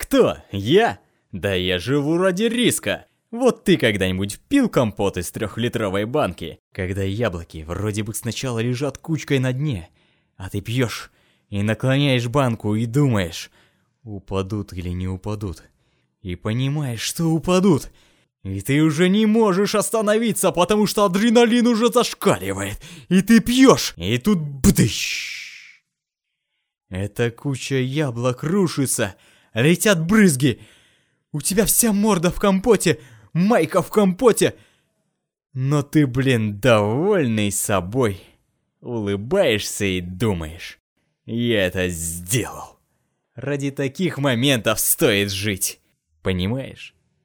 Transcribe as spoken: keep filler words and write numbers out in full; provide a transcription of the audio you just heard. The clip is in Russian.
Кто? Я? Да я живу ради риска. Вот ты когда-нибудь пил компот из трехлитровой банки, когда яблоки вроде бы сначала лежат кучкой на дне, а ты пьешь и наклоняешь банку и думаешь, упадут или не упадут, и понимаешь, что упадут, и ты уже не можешь остановиться, потому что адреналин уже зашкаливает, и ты пьешь, и тут бдыщ. Эта куча яблок рушится, летят брызги, у тебя вся морда в компоте, майка в компоте. Но ты, блин, довольный собой. Улыбаешься и думаешь, я это сделал. Ради таких моментов стоит жить. Понимаешь?